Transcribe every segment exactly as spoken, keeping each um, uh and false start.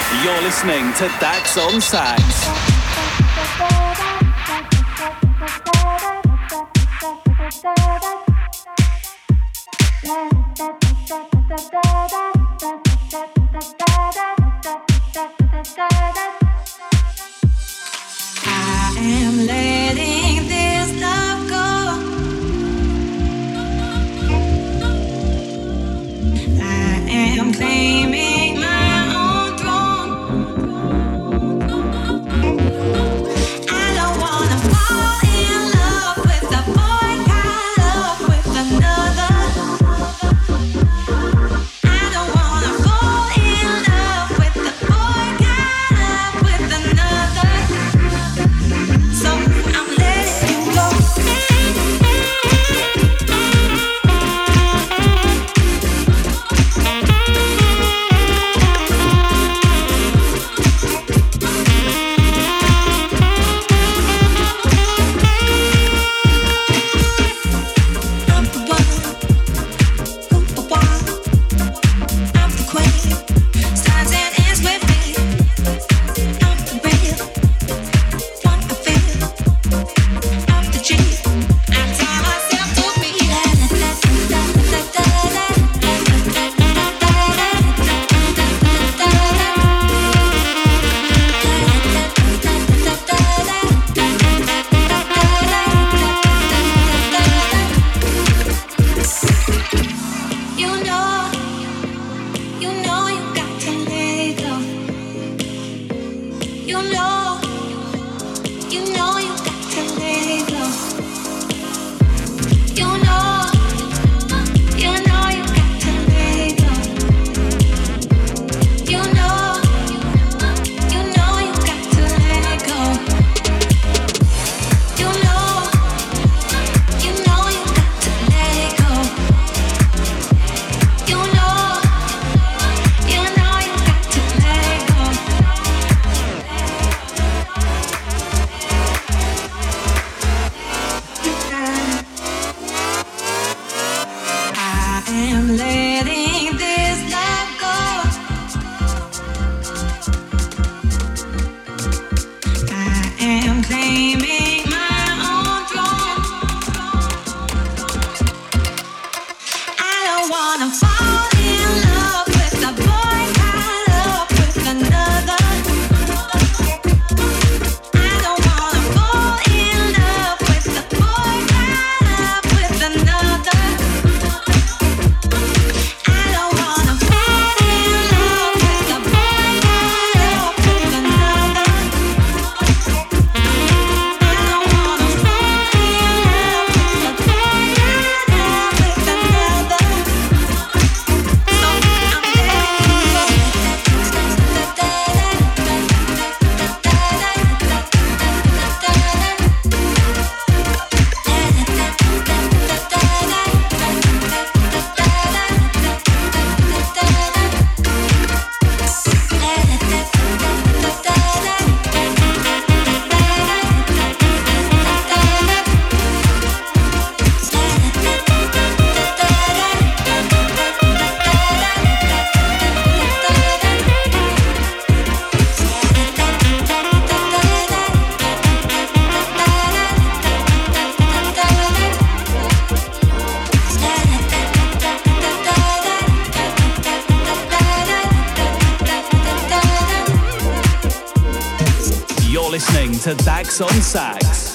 You're listening to Dax on Sax. I am letting this love go. I am claiming my own throne. I don't wanna fall in love with a boy caught up with another. I don't wanna fall in love with a boy caught up with another. So I'm letting you go. I'm the one who a while. I'm the queen. Starts and ends with me. I'm the real one I feel. I'm the G. I tell myself to be. You know, you know you got to let it go. You know, you know you got to let it go. You know, you know you got to let it go. You know, you know you got to let it go. You know, you know you got to let it go. You know, you know you got to let it go. I am letting this love go. I am claiming my own throne. I don't wanna fall in love with a boy caught up with another. I don't wanna fall in love with a boy caught up with another. I don't wanna fall in love with a boy caught up with another. I don't wanna fall in love with a boy caught up with another. So I'm You're listening to Dax on Sax.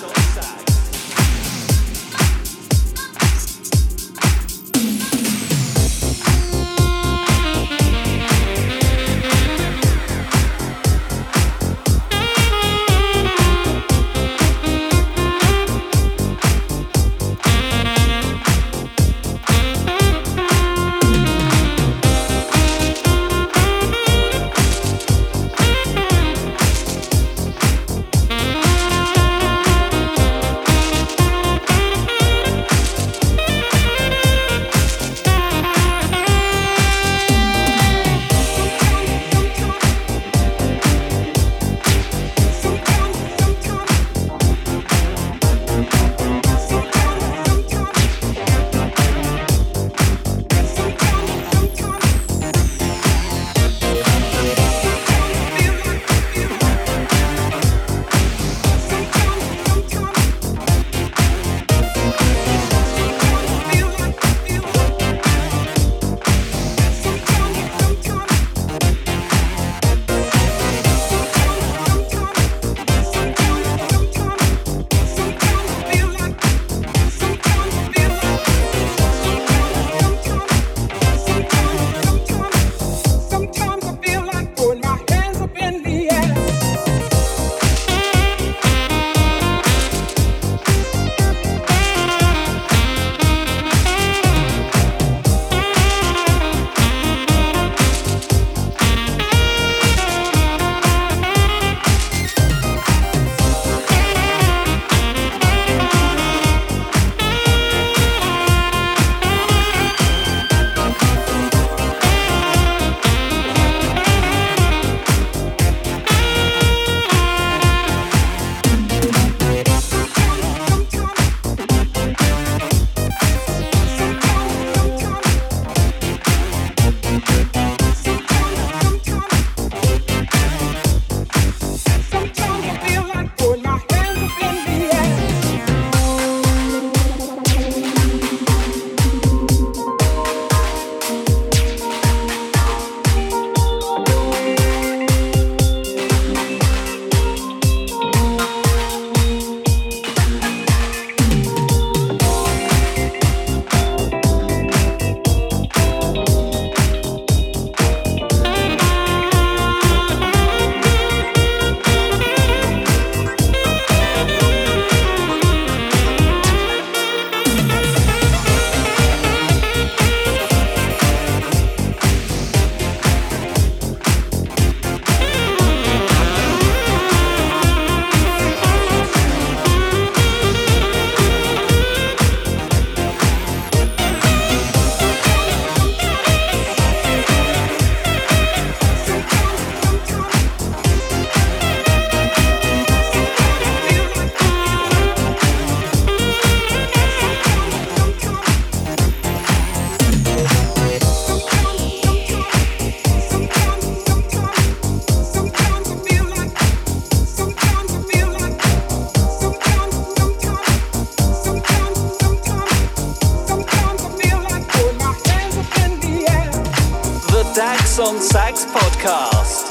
Sax podcast.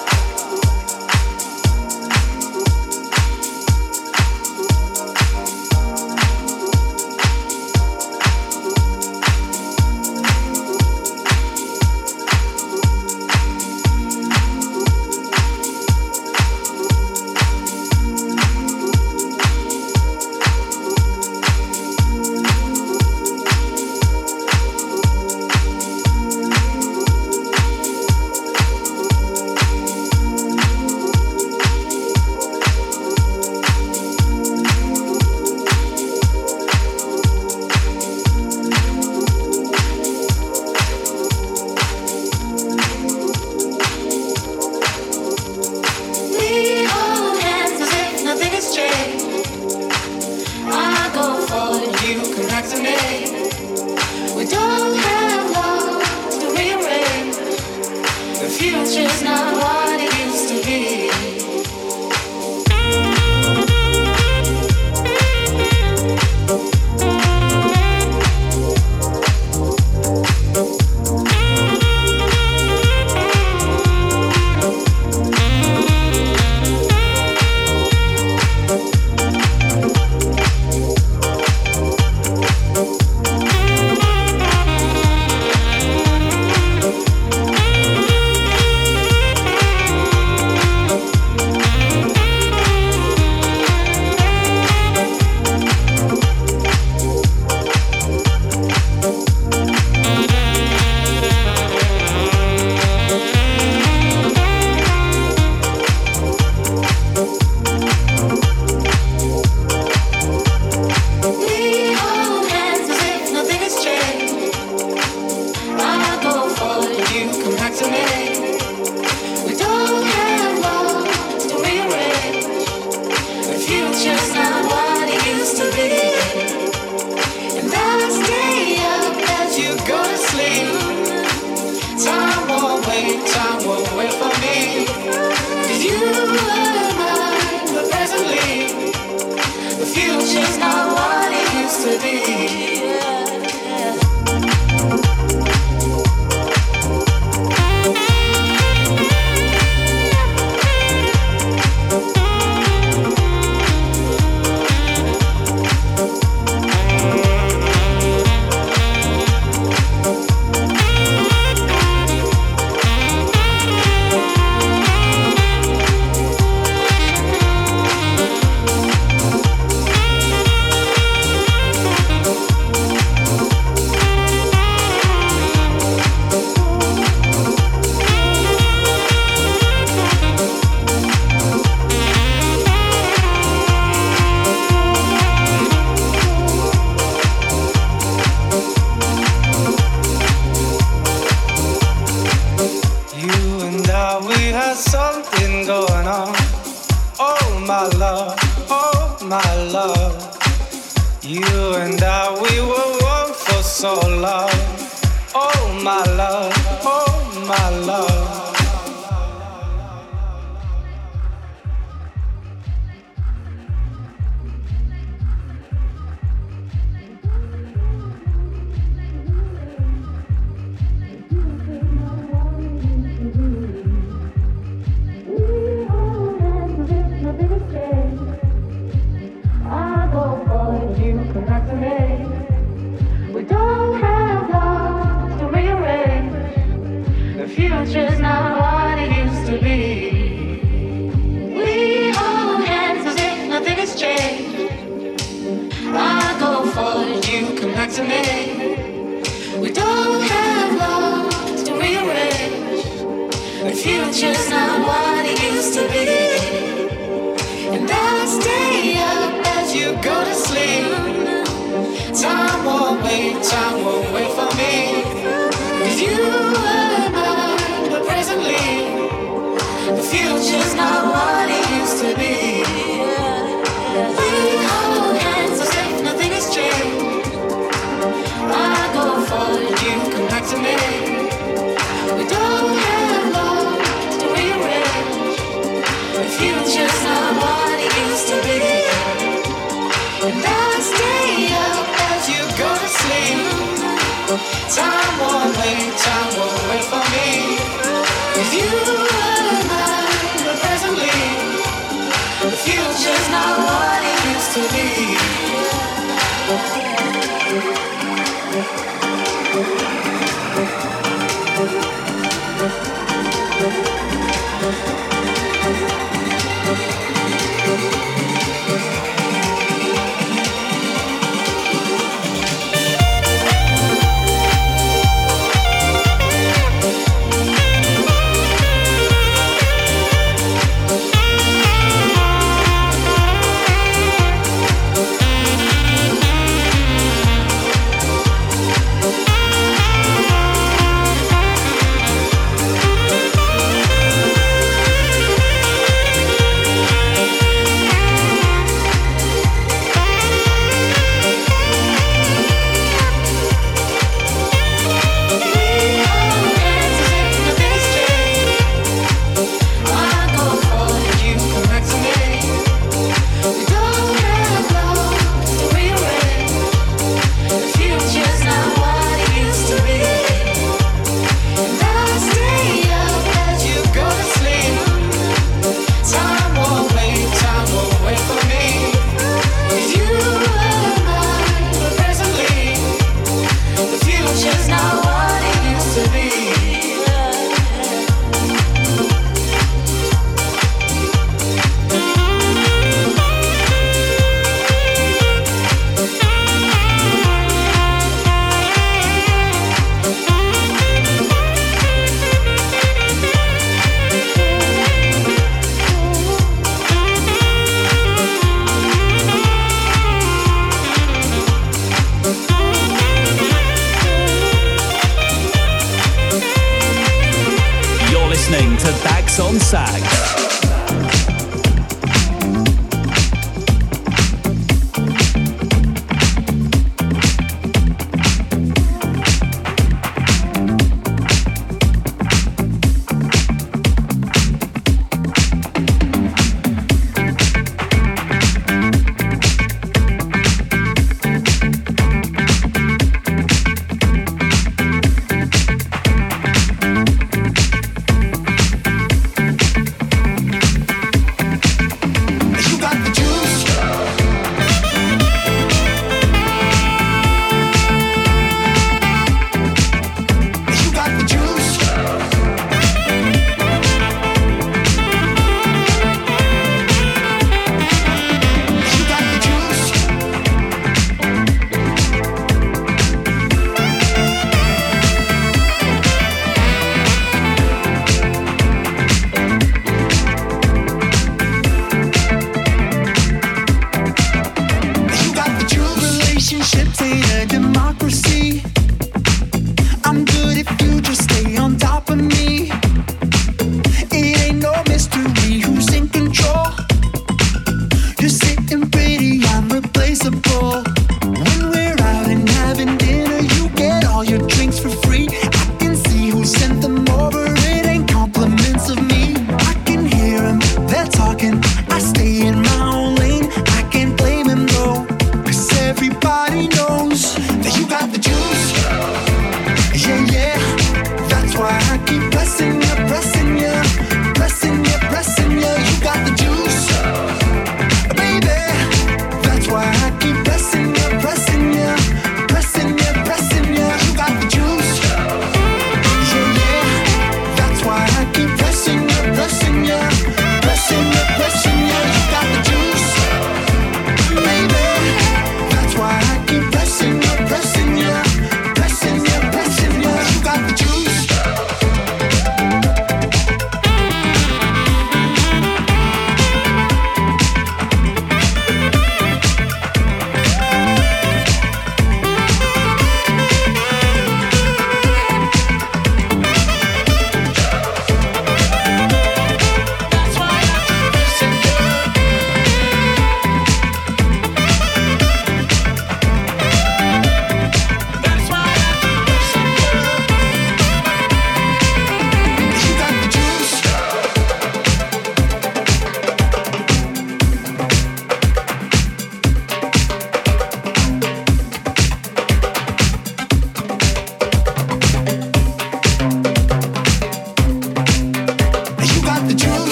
Time won't wait, time won't wait for me. If you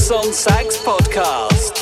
Dax on Sax podcast.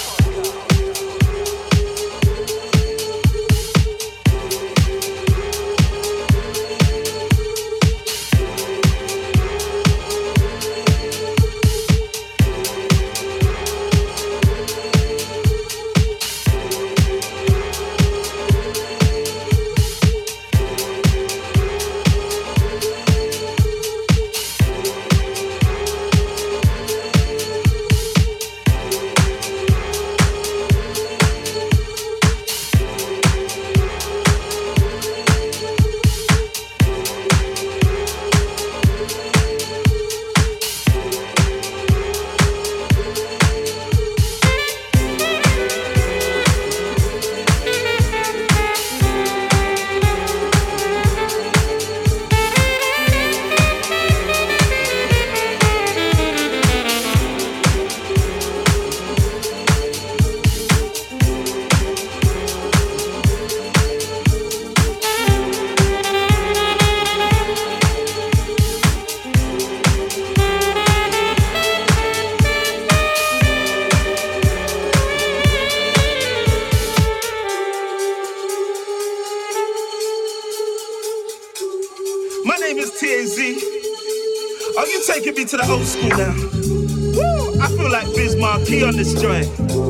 To the old school now. Woo! I feel like Biz Markie on this joint.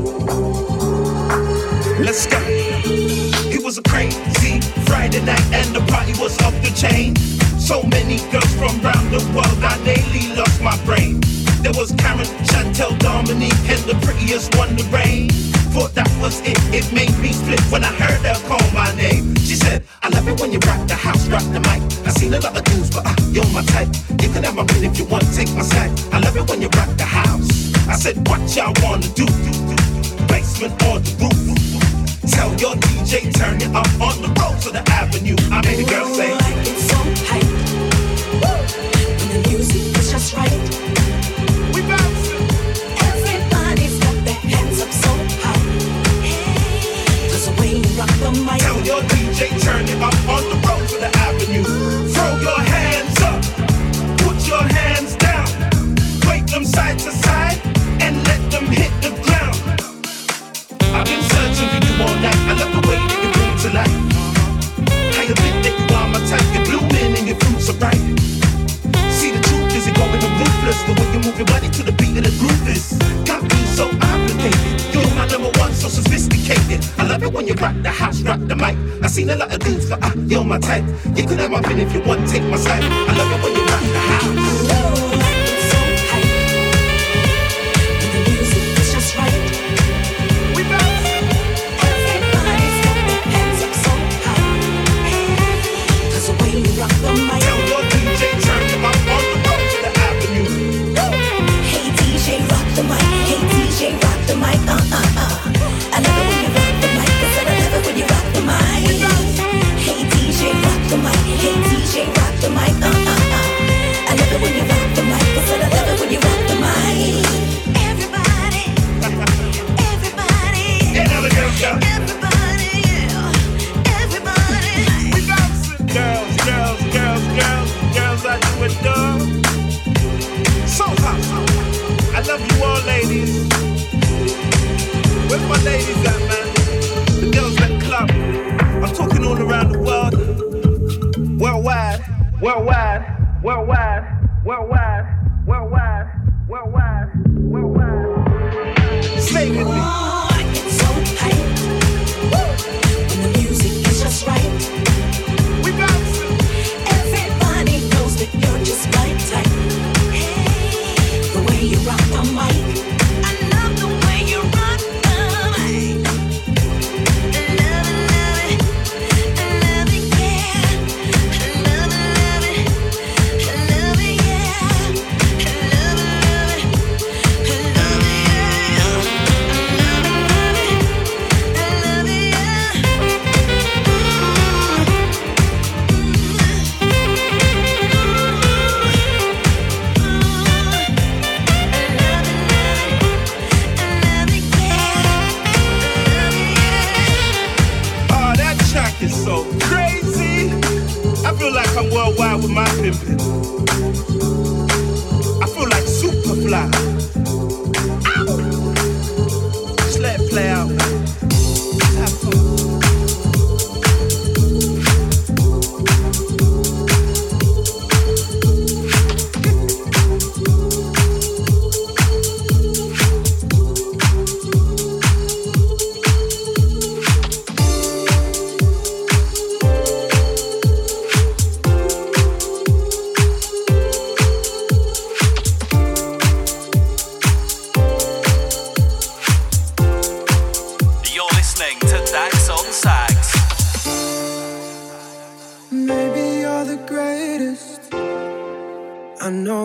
Let's go. It was a crazy Friday night and the party was off the chain. So many girls from around the world, I nearly lost my brain. There was Karen, Chantel, Dominique, and the prettiest one, the rain. Thought that was it, it made me flip when I heard her call my name. She said, I love it when you rock the house, rock the mic. I seen a lot of dudes, but uh, you're my type. You can have my pen if you want, take my side. I love it when you rock the house. I said, what y'all wanna do? Basement or the roof? Tell your D J, turn it up on the road to the avenue. I made the girl say, I get so hyped when the music is just right. We bouncing. Everybody's got their hands up so high. Cause the way you rock the mic. Tell your D J, turn it up on the road to the avenue. Throw your hands up, put your hands down. Wave them side to side and let them hit the ground. I've been searching for you all night. I love the way that you bring to life. I admit that you are my type. You're blooming and your fruits are ripe. See, the truth is it going to ruthless. The way you move your body to the beat of the groove is got me so obligated. You're my number one, so sophisticated. I love it when you rock the house, rock the mic. I seen a lot of dudes, but uh, you're my type. You can have my pen if you want, take my side. I love it when you rock the house. Oh, I get so hyped when the music is just right. We bouncing. Everybody's got their hands up so high. Cause the way you rock the mic. Tell your D J, turn it up on the road to the avenue. Hey D J, rock the mic. Hey D J, rock the mic. Uh uh uh. I love it when you rock the mic. I said I love it when you rock the mic. Hey D J, rock the mic. Hey D J, rock the mic. Uh uh uh. I love it when you rock the mic. I said I love it when you rock the mic. Everybody, everybody, Yeah, now the girls go. everybody, yeah, everybody. We bouncing. Girls, girls, girls, girls, girls, I do adore. So hot. I love you all, ladies. Where's my ladies at, man? The girls at the club. I'm talking all around the world. Worldwide, worldwide, worldwide, worldwide, worldwide, worldwide, worldwide. Stay with me. Oh, I get so hyped when the music is just right. We bouncing. Everybody knows that you're just my type. The way you rock the mic. I love the way you rock the mic. I love it, love it. I love it, yeah. I love it, love it. I love it, yeah.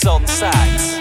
Dax on sax.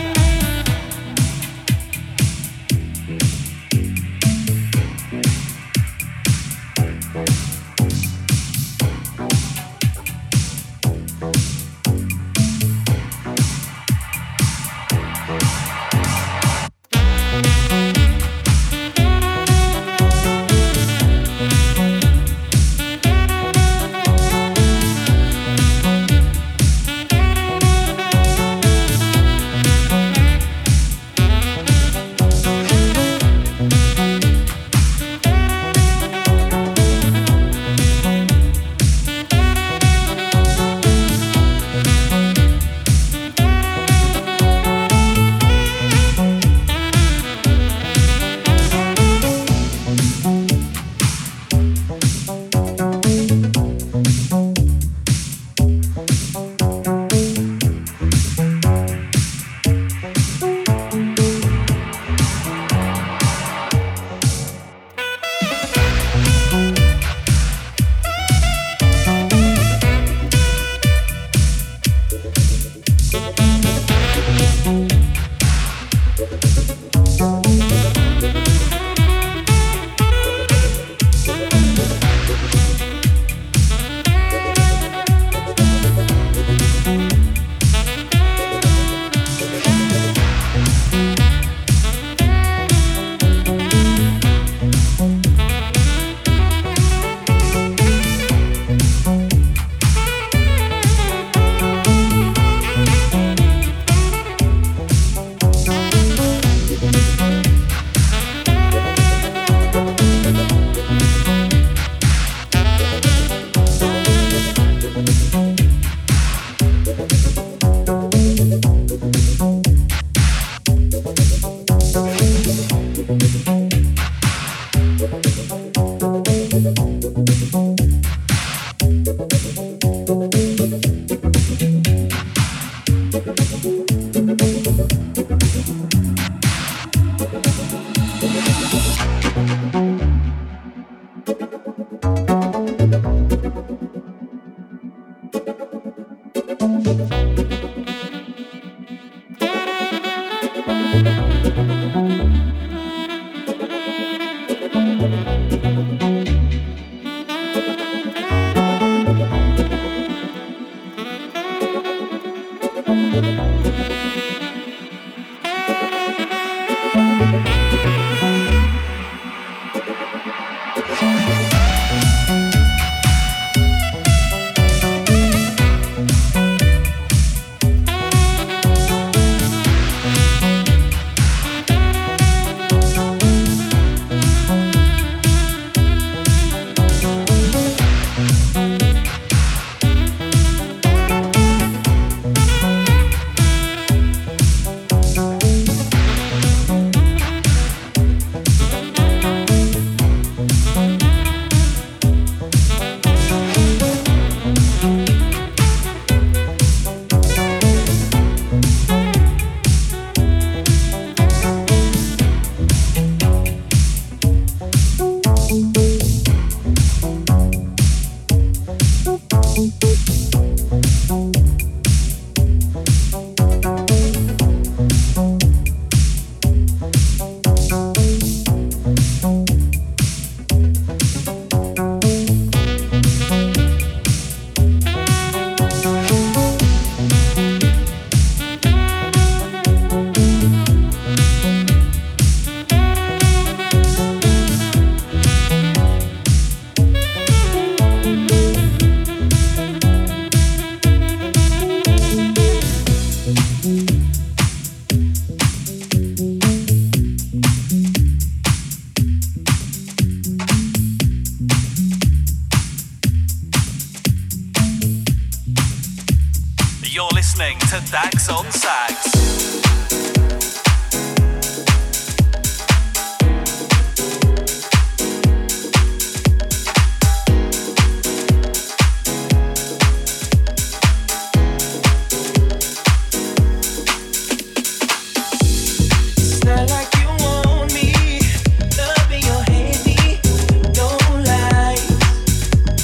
To Dax on sax.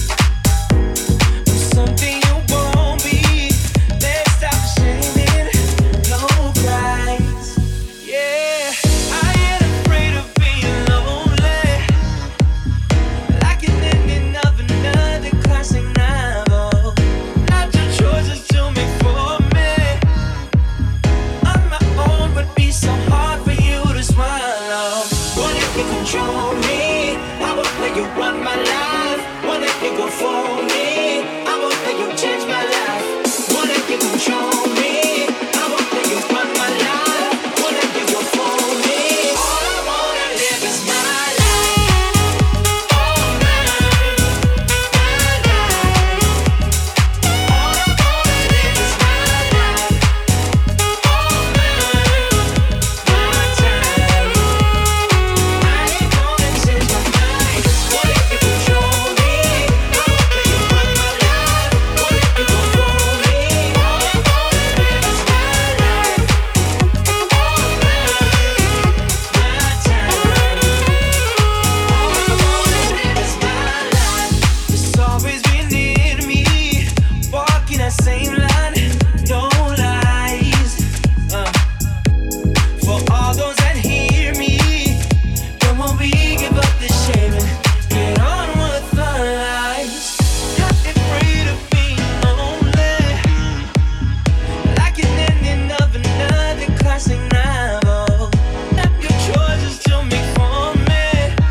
Something you won't be. Let's stop shaming. control me. I won't let you run my life. Won't let you go for me. I won't let you change my life. Won't let you control me. I won't let you run my life. Won't let you go for me. All I wanna live is my life. All mine, my life. All I wanna live is my life. All mine, my time. I ain't gonna change my mind. Won't let you control me. I won't let you run my life. Won't let you go for me. All I wanna live is my life. All mine, my time. All I wanna live is my life. It's always been near to me, walking that same line, no lies. Uh, for all those that hear me, come on, we give up the shame and get on with our lives. Not afraid of being lonely, like an ending of another classic novel. Not your choices to make for me.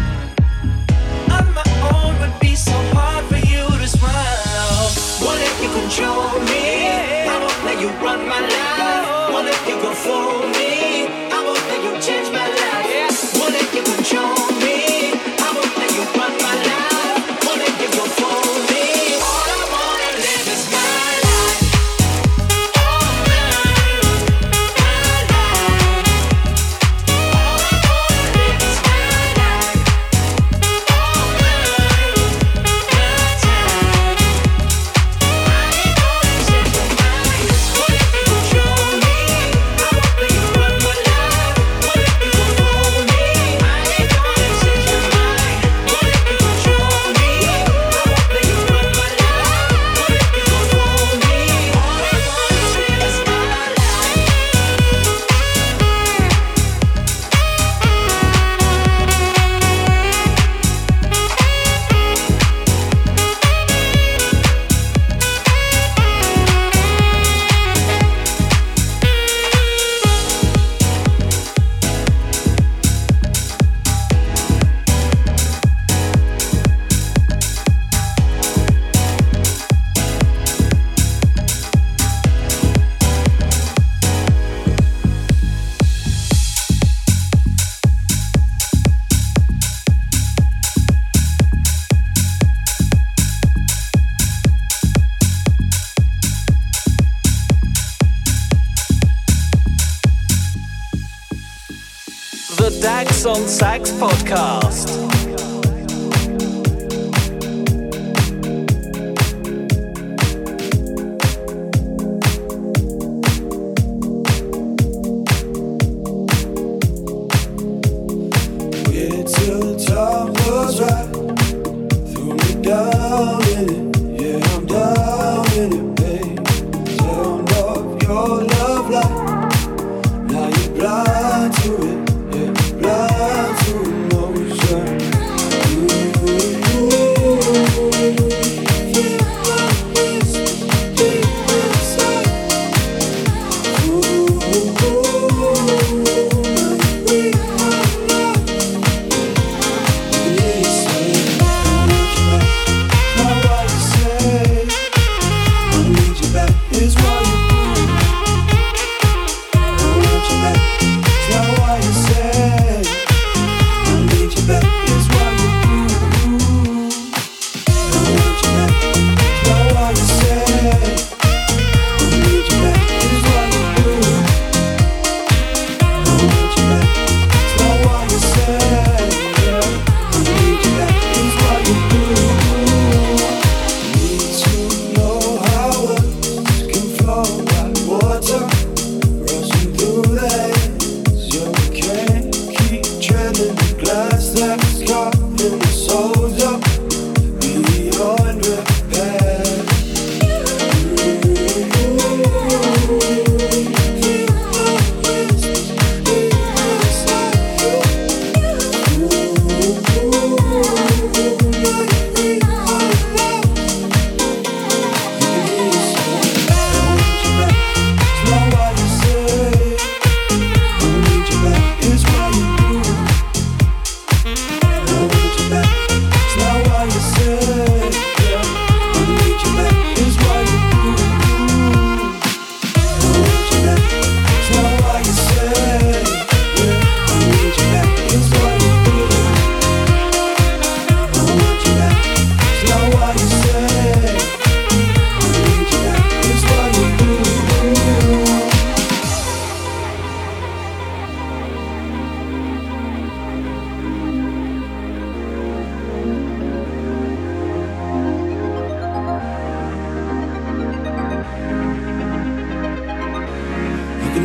On my own would be so hard for you to swallow. Won't let you control me. I won't let you run my life. Won't let you go for me. I won't let you change my life. Won't let you control me. I won't let you run my life. Won't let you go for me. All I wanna live is my life. All mine, my life. All I wanna live is my life. All mine, my time. I ain't gonna change my mind. Won't let you control me. I won't let you run my life. Won't let you go for me. I ain't gonna change my mind. Won't let you control me. I won't let you run my life. Won't let you go for me. All I wanna live is my The Dax on Sax podcast. Waited till the time was right. Threw me down in it. Yeah, I'm down in it, babe. Turned off your love light. Now you're blind to it. Yeah, blind to emotion. Feel like this deep inside. Ooh, we are love. Listen.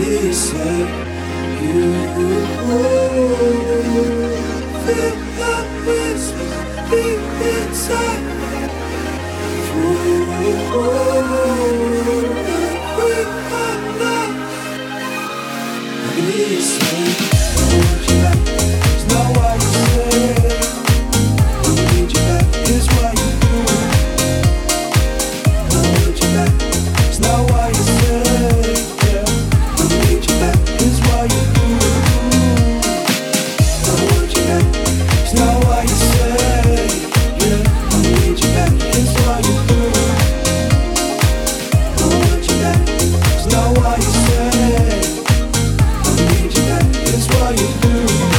listen. You feel the whispers deep inside. Ooh, with my love, listen. Want you back, it's not what you say. I need you back, it's what you do. I want you back, it's not what you say. Yeah, I need you back, it's what you do. I want you back, it's not what you say. Yeah, I need you back, it's what you do. I want you back, it's not what you say. I need you back, it's what you do.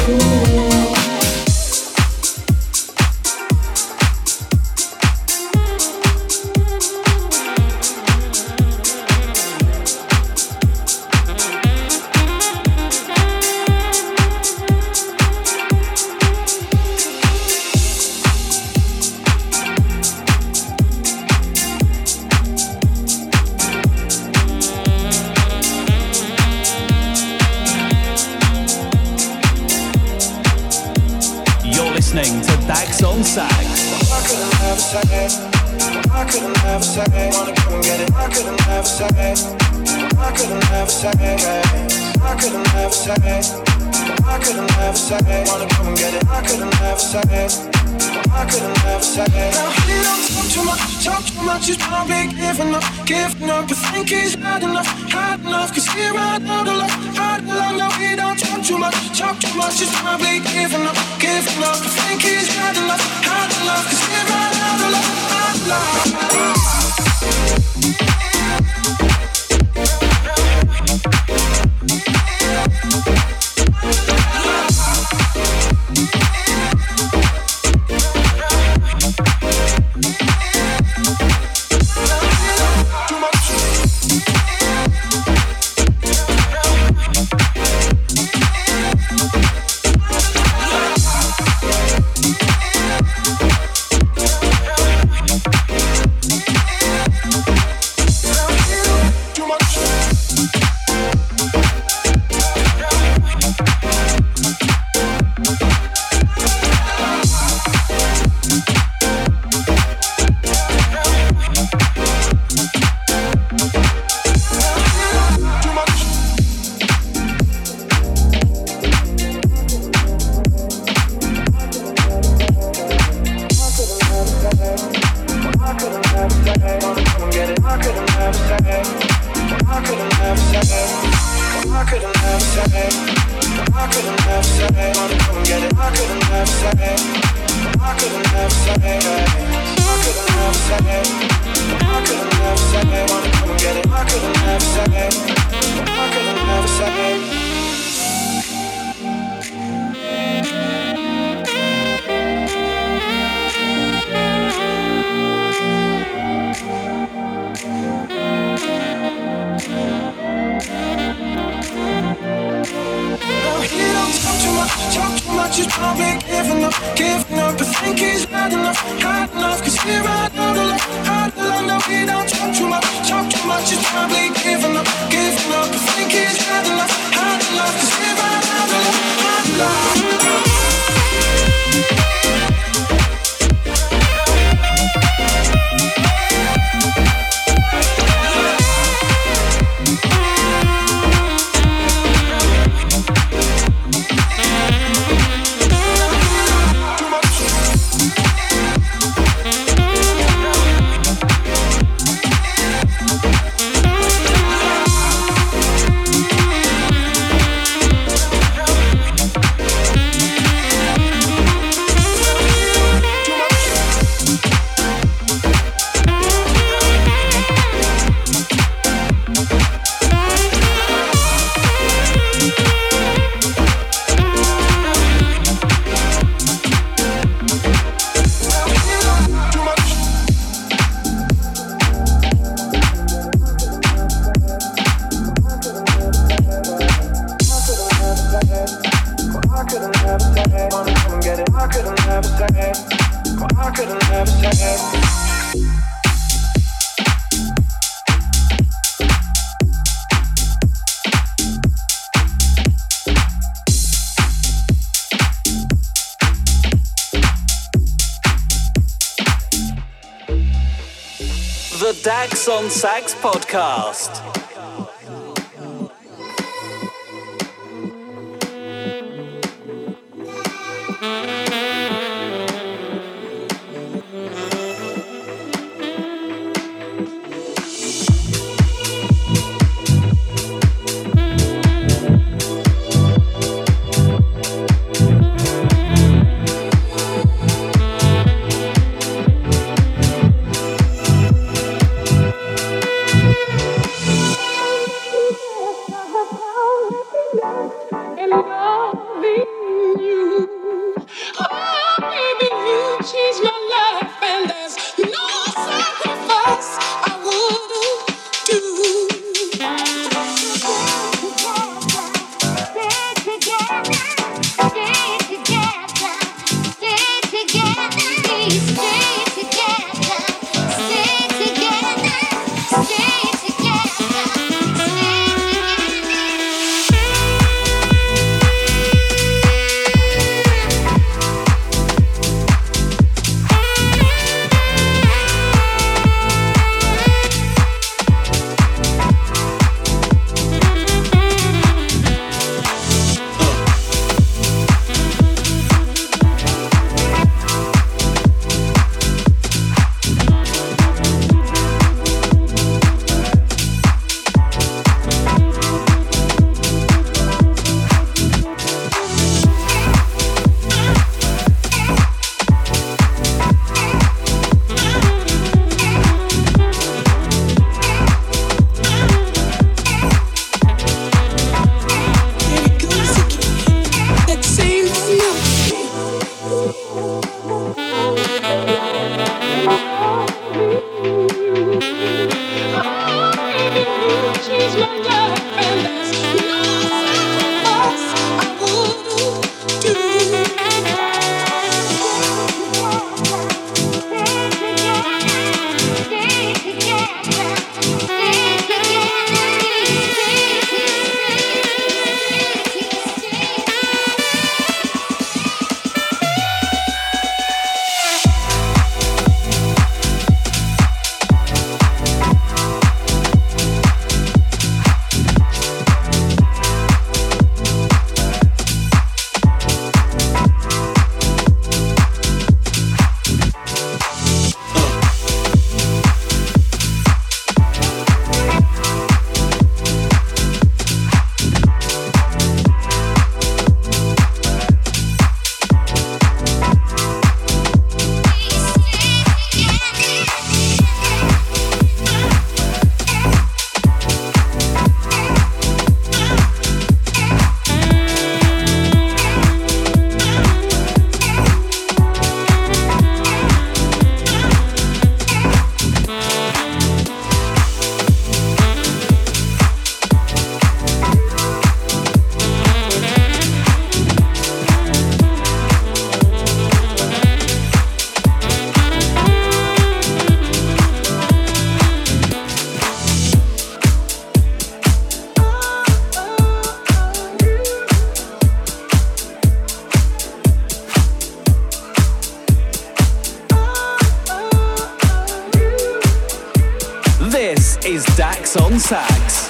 You're listening to Dax on Sax. I couldn't have a second. I couldn't have a second. Wanna come and get it. I couldn't have a second. I couldn't have a second. I couldn't have a second. I couldn't have a second. Wanna come and get it. I couldn't have a second. I couldn't have a second. Now he don't talk too much, talk too much. He's probably giving up, giving up. I think he's had enough, had enough. Cause he ran out of luck, had enough. Now he don't talk too much, talk too much. He's probably giving up, giving up. I think he's had enough, had enough. Cause he ran out of luck, had enough. Dax on Sax podcast. is Dax on Sax.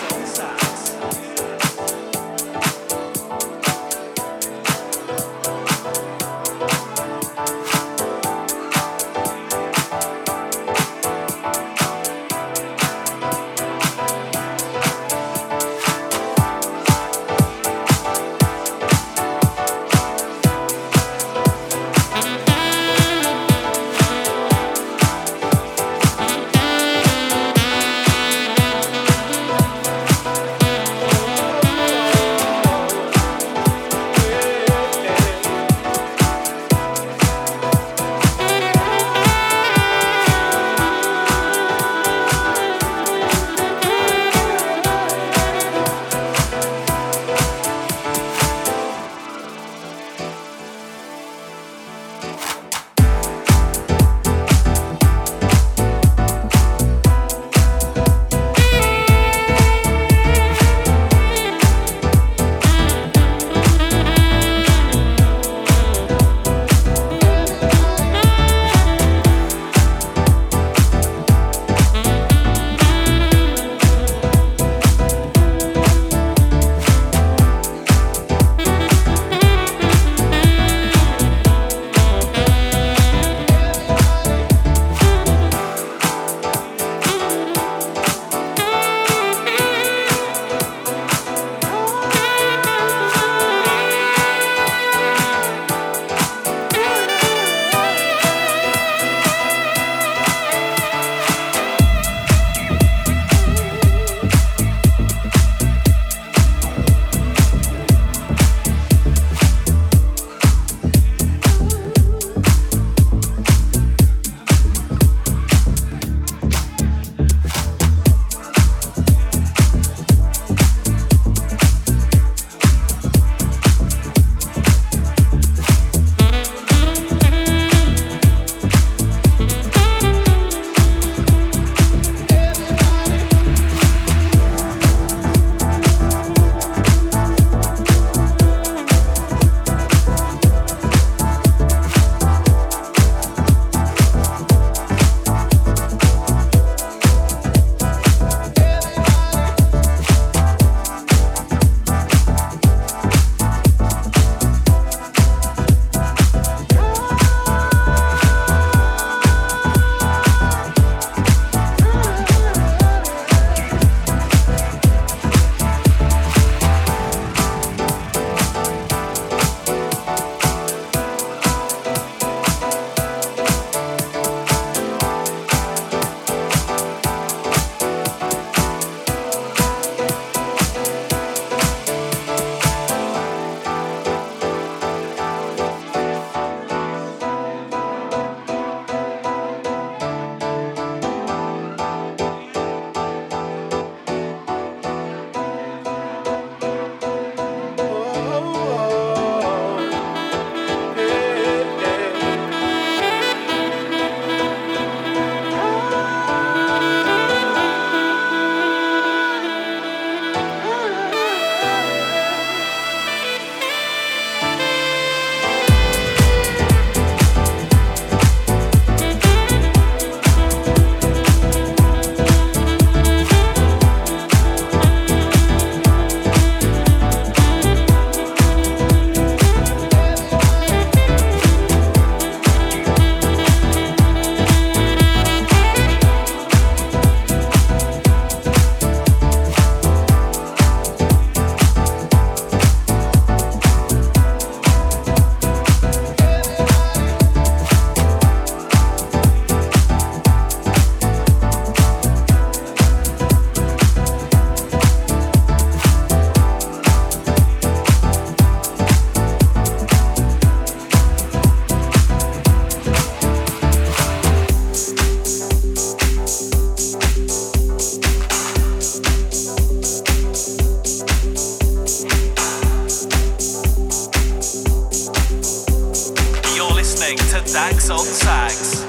Dax on Sax.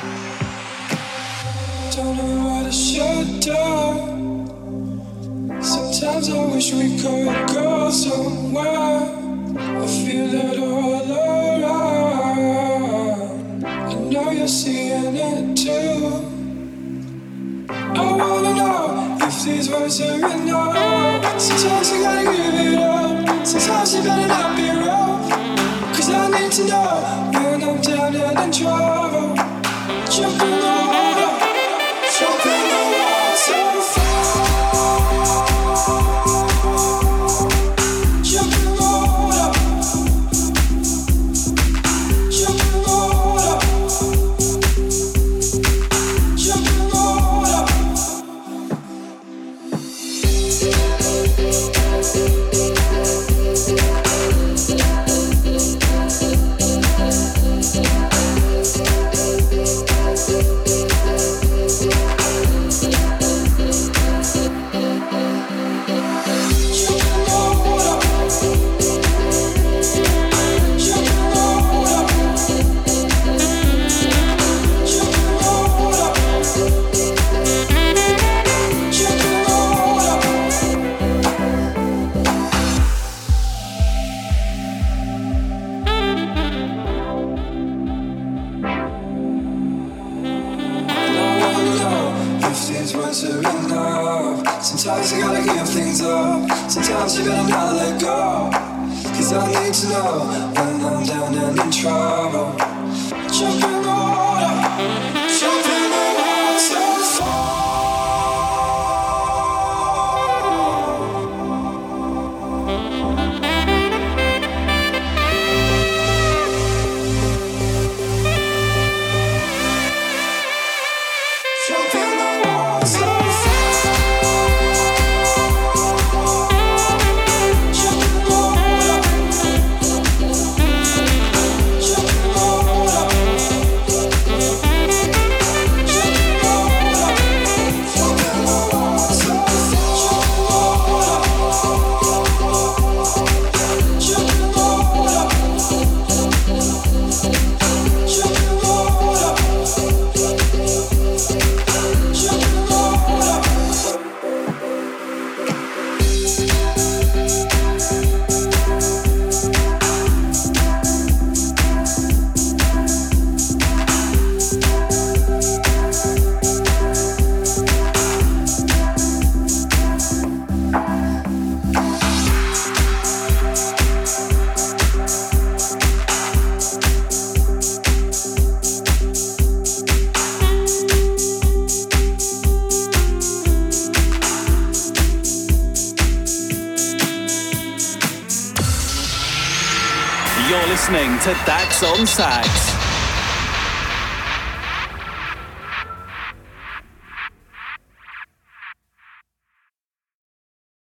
Don't know what I should do. Sometimes I wish we could go somewhere. I feel it all around. I know you're seeing it too. I wanna know if these words are enough. Sometimes you gotta give it up. Sometimes you better not be rough. Cause I need to know when I'm down and in trouble. Jump in the water. Jump in the water. Jump in the water. Jump in the water. Jump in the water. Sometimes you gotta give things up. Sometimes you better not let go. Cause I need to know when I'm down and in trouble. Jump in the water. Jump in the Listening to Dax on Sax.